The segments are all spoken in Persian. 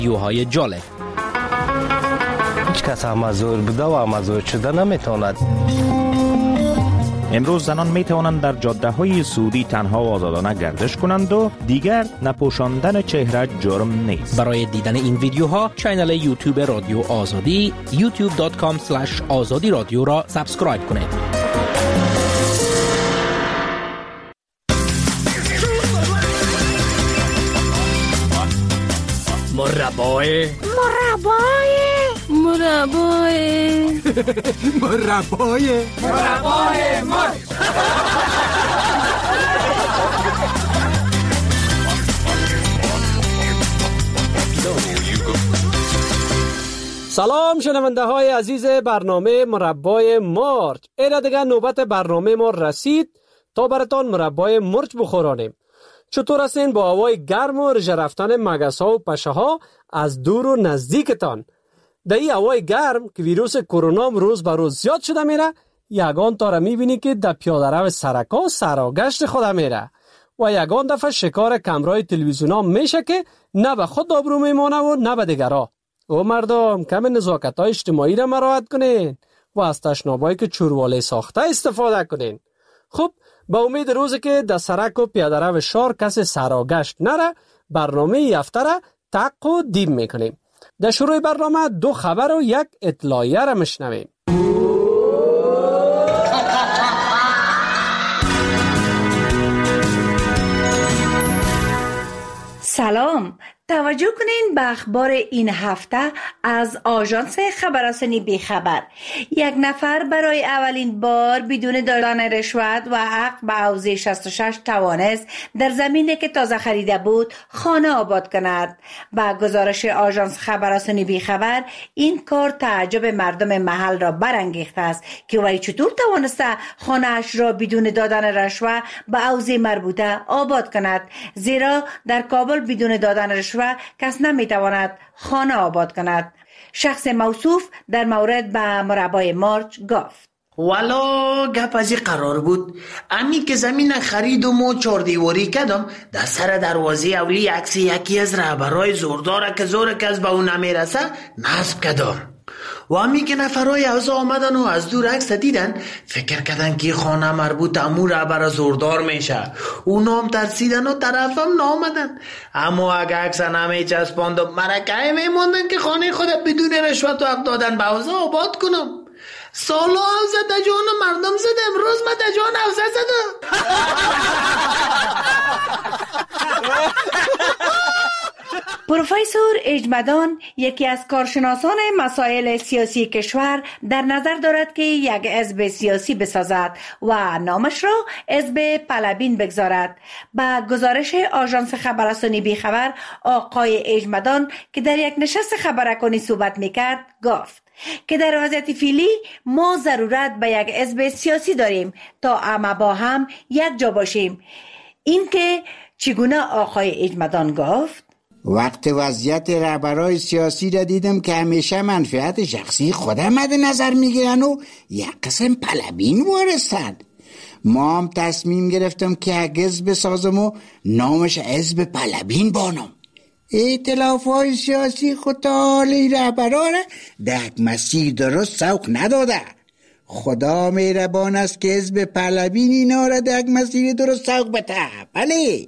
ویدیوهای جالب. هیچ کس امازور بوده و امازور شده نمیتواند. امروز زنان می توانند در جاده های سعودی تنها و آزادانه گردش کنند و دیگر نپوشاندن چهره جرم نیست. برای دیدن این ویدیوها کانال یوتیوب رادیو آزادی youtube.com/azadi رادیو را سابسکرایب کنید. مربای سلام شنونده های عزیز برنامه مربای مرچ. ایره دیگه نوبت برنامه ما رسید تا براتان مربای مرچ بخورانیم. چطور هستین با هوای گرم و رژه رفتن مگس ها و پشه ها از دور و نزدیکتان؟ در این هوای گرم که ویروس کرونا روز به روز زیاد شده میره، یگان تا را میبینی که در پیاده رو سرکا سراگشت خود میره و یگان دفعه شکار کمرای تلویزیون ها میشه که نه به خود آبرو میمانه و نه به دیگرها. او مردم کم نزاکت های اجتماعی را مراعات کنین و از تشنابایی که چورواله ساخته استفاده کنین. خب با امید روزی که در سرک و پیاده رو شهر کسی سراگشت نره، برنامه ای هفته را تق و دیم میکنیم. در شروع برنامه 2 خبر و 1 اطلاعیه را مشنویم. سلام، توجه کنین به اخبار این هفته از آژانس خبررسانی بیخبر. 1 نفر برای اولین بار بدون دادن رشوت و حق به حوزه 66 توانست در زمینی که تازه خریده بود خانه آباد کند. با گزارش آژانس خبررسانی بیخبر، این کار تعجب مردم محل را برانگیخته است که وی چطور توانسته خانه اش را بدون دادن رشوت به حوزه مربوطه آباد کند، زیرا در کابل بدون دادن رشوت کس نمیتواند خانه آباد کند. شخص موصوف در مورد به مربای مرچ گفت: والا گپ از قرار بود امی که زمین خریدم و 4 دیواری کردم، در سر دروازه اولی عکس یکی از رهبرای زورداره که زور کس به اون نمیرسه نصب کردم. و امی که نفرای اوضاع آمدن و از دور عکس دیدن، فکر کردن که خانه مربوط امو رهبر زوردار میشه. اونا هم ترسیدن و طرفم نامدن. اما اگه عکس نمی چسباندم، مرکه میموندن که خانه خود بدون رشوت و حق دادن به اوضاع آباد کنم. سالا اوضاع در جان مردم زد، امروز من در جان اوضاع زدم. پروفسور اجمدان، یکی از کارشناسان مسائل سیاسی کشور، در نظر دارد که یک حزب سیاسی بسازد و نامش را حزب پلبین بگذارد. با گزارش آژانس خبررسانی بیخبر، آقای اجمدان که در یک نشست خبررسانی صحبت میکرد گفت که در وضعیت فعلی ما ضرورت به یک حزب سیاسی داریم تا همه با هم یک جا باشیم. این که چگونه آقای اجمدان گفت: وقت وضعیت رهبرای سیاسی را دیدم که همیشه منفعت شخصی خودم مد نظر میگیرن و یک قسم پلبین وارستن. ما هم تصمیم گرفتم که یک حزب بسازم و نامش حزب پلبین بانم. ائتلاف های سیاسی خود حالی رهبرا را در یک مسیر درست سوق نداده. خدا مهربان است که حزب پلبین اینا را در یک مسیر درست سوق بده. بله.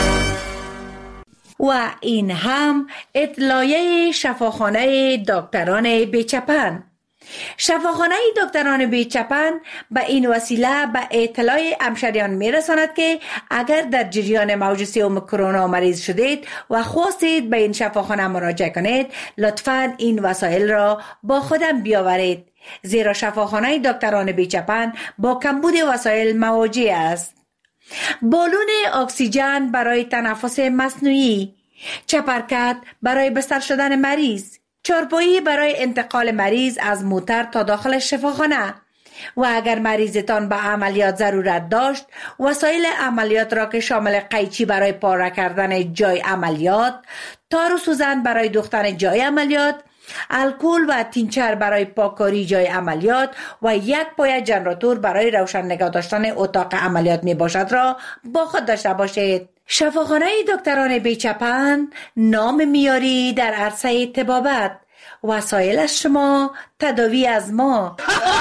و این هم اطلاعیه شفاخانه دکتران بیچپن. شفاخانه دکتران بیچپن به این وسیله به اطلاع همشهریان میرساند که اگر در جریان موج 3 کرونا مریض شدید و خواستید به این شفاخانه مراجعه کنید، لطفاً این وسایل را با خودم بیاورید، زیرا شفاخانه دکتران بیچپن با کمبود وسایل مواجه است. بالون اکسیژن برای تنفس مصنوعی، چپرکت برای بستر شدن مریض، چارپایی برای انتقال مریض از موتر تا داخل شفاخانه و اگر مریضتان به عملیات ضرورت داشت، وسایل عملیات را که شامل قیچی برای پاره کردن جای عملیات، تار و سوزن برای دوختن جای عملیات، الکل و تینچر برای پاککاری جای عملیات و یک پایه ژنراتور برای روشن نگاه داشتن اتاق عملیات می باشد را با خود داشته باشید. شفاخانه دکتران بیچپن نام میاری در عرصه طبابت. وسایل از شما، تداوی از ما.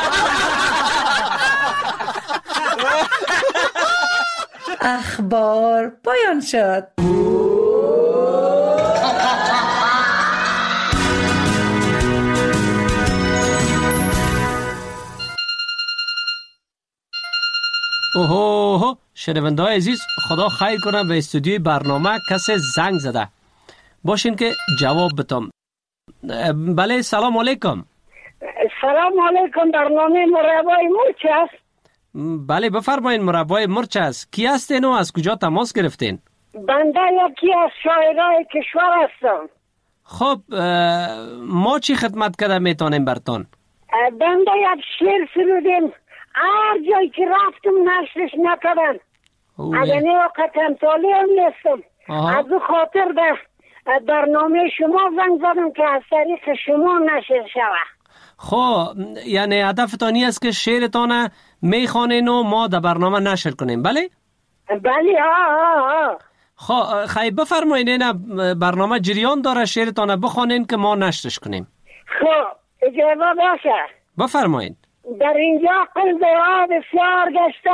اخبار پایان شد. اوه شنونده های عزیز، خدا خیر کنه به استودیوی برنامه کسی زنگ زده باشین که جواب بتم. بله سلام علیکم. سلام علیکم. برنامه مربای مرچ است؟ بله بفرمایین، مربای مرچ است. کی هستین و از کجا تماس گرفتین؟ بنده یکی از شاعرای کشور هستم. خب ما چی خدمت کرده میتونیم برتون؟ بنده یک شعر سرودیم، هر جایی که رفتم نشرش نکردن. اگر نه وقت امثالی هم نیستم. از او خاطر به برنامه شما زنگ زدم که از طریق شما نشر شود. خب یعنی هدفتانی است که شعرتان میخوانین و ما در برنامه نشر کنیم، بله؟ بله ها. خب خیلی بفرمایین، این برنامه جریان داره، شعرتان بخوانین که ما نشرش کنیم. خب اجازه باشه. بفرمایین. در اینجا قلدرها بسیار گشته،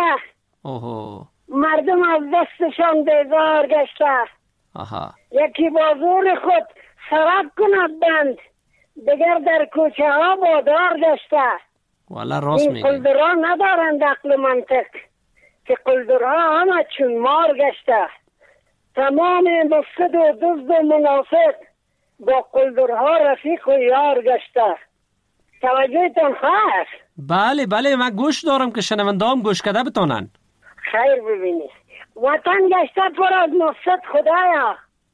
مردم از دستشان بیزار گشته. یکی با زور خود سرک کند بند، دیگر در کوچه ها بادار گشته. والا راست میگه. این قلدرها ندارند عقل منطق، که قلدرها همه چون مار گشته. تمام مفسد و دزد و منافق، با قلدرها رفیق و یار گشته. توجهتون هست؟ بله من گوش دارم که شنونده هم گوش کده بتونن. خیر ببینید، وطن گشته پر از مفسد خدایا.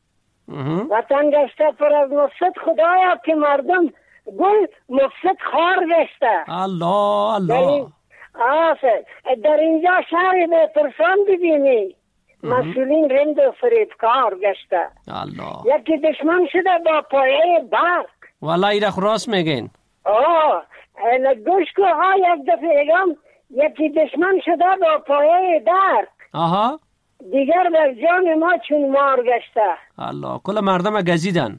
وطن گشته پر از مفسد خدایا، که مردم گل مفسد خار گشته. الله در اینجا شهر به پرسان ببینی، مسئولین رند و فریبکار گشته. یکی دشمن شده با پایه برق. والا ایره راست میگین. گوش که یک دفعه اگم یکی دشمن شده با پایه درک. دیگر بر جان ما چون مار گشته. الله کل مردم گزیدن.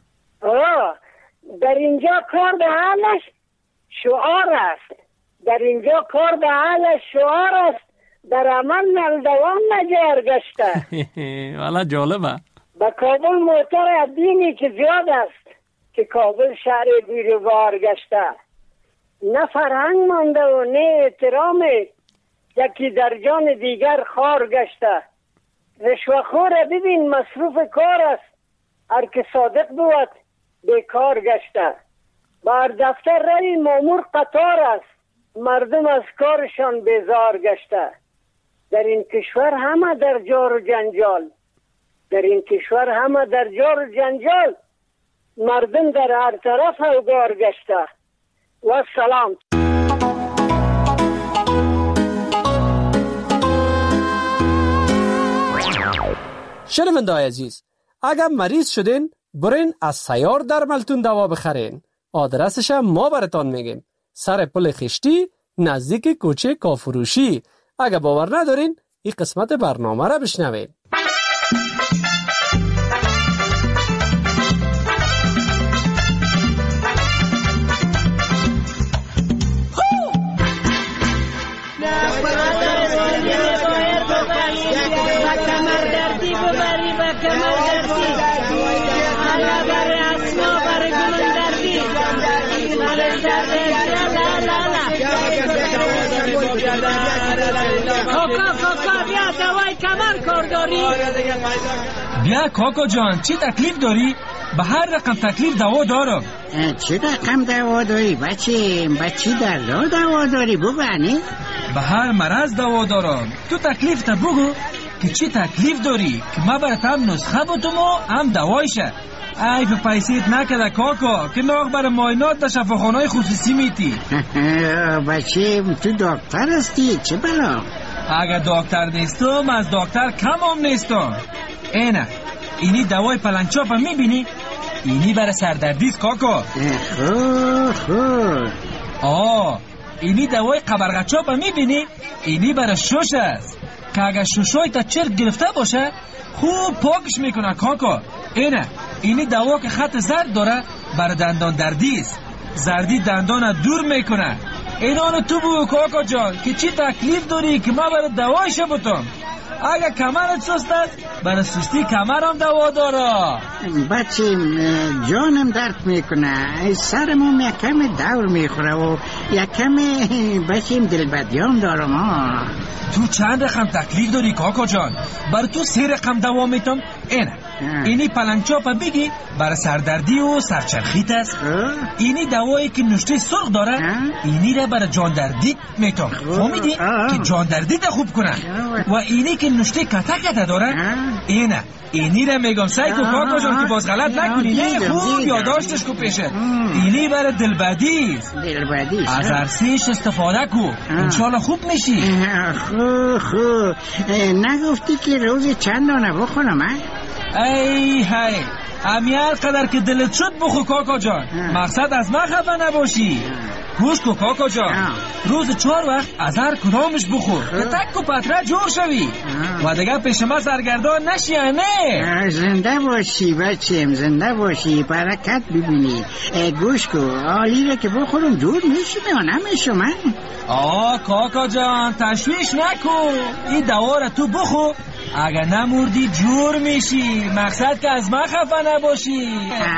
در اینجا کار به حالش شعار است. در اینجا کار به حالش شعار است. در عمل نلدوان نجار گشته. والا جالبه. به کابل موتر دینی که زیاد است، که کابل شهر بیروبار گشته. نه فرهنگ مانده و نه احترام، یکی در جان دیگر خار گشته. رشوه‌خور ببین مصروف کار است، هر که صادق بود بیکار گشته. بر دفتر روی مامور قطار است، مردم از کارشان بیزار گشته. در این کشور همه در جار و جنجال، در این کشور همه در جار و جنجال، مردم در هر طرف اوگار گشته. و سلام. شنونده های عزیز، اگر مریض شدین برین از سیار درملتون دوا بخرین. آدرسش ما براتون میگیم، سر پل خشتی نزدیک کوچه کافروشی. اگر باور ندارین این قسمت برنامه را بشنوین. کاکا بیا دوای کمر کار داری. بیا کاکا جان، چی تکلیف داری؟ به هر رقم تکلیف دوا دارم. چی رقم دوا داری بچه؟ بچی در دوا داری بگوانی؟ به هر مرض دوا دارم. تو تکلیف تا بگو که چی تکلیف داری، که ما برات هم نسخه بودم و هم دوایشه. ای به پیسیت نکده کاکا، که ناغ برای معاینات در شفاخانه‌های خصوصی میتی. بچه تو دکتر هستی؟ چه بلا؟ اگر دکتر نیستم از دکتر کم هم نیستم. اینه اینی دوای پلنگچاپ هم میبینی؟ اینی برای سردردیست کاکا. خوب اینی دوای قبرغچاپ هم میبینی؟ اینی برای شش است. که اگر ششای تا چرک گرفته باشه خوب پاکش میکنه کاکا. اینی دوا که خط زرد داره برای دندان دردی است. زردی دندان دور میکنه. اینانو تو بگو کاکا جان که چی تکلیف داری که ما برای دوایش بتم. اگر کمرت سست است برای سستی کمرم دوا داره. بچه جانم درد میکنه، سرمون یکم دور میخوره و یکم بچیم دلبدیان دارم. تو چند رقم تکلیف داری کاکا جان؟ برای تو 3 رقم دوا میتم. اینی پلنگچاپ بگی برای سردردی و سرچرخیت است. اینی دوایی که نشته سرخ داره اینی را برای جاندردی میتم. فهمیدی که جاندردی خوب کنه. و اینی که نشته کته داره اینی را میگم سعی کو کاکا جان که باز غلط نکنی. نه خوب یادداشتش کو پیشه. اینی برای دلبدی است. از ارسیش استفاده کو انشالله خوب میشی. خوب نگفتی که روز چند دانه بخورم؟ ای های امیال قدر که دلت شد بخو کاکا جان. مقصد از من خفه نباشی. گوش کو کاکا جان، روز 4 وقت از هر کدامش بخور که تک و پتره جور شوی و دیگه پیش ما سرگردان نشی. نه زنده باشی بچیم، زنده باشی، برکت ببینی. گوش کو آلی را که بخورم جور میشم یا نمیشم؟ کاکا جان تشویش نکو. این دوا را تو بخو، اگر نموردی جور میشی. مقصد که از من خفه نباشی.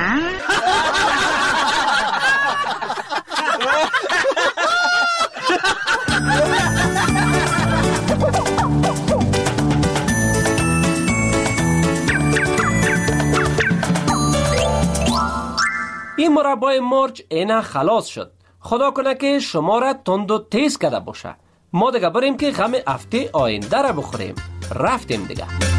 این مربای مرچ اینا خلاص شد. خدا کنه که شما را تند و تیز کرده باشه. ما دیگه بریم که غم هفته آینده را بخوریم. رفتیم دیگه.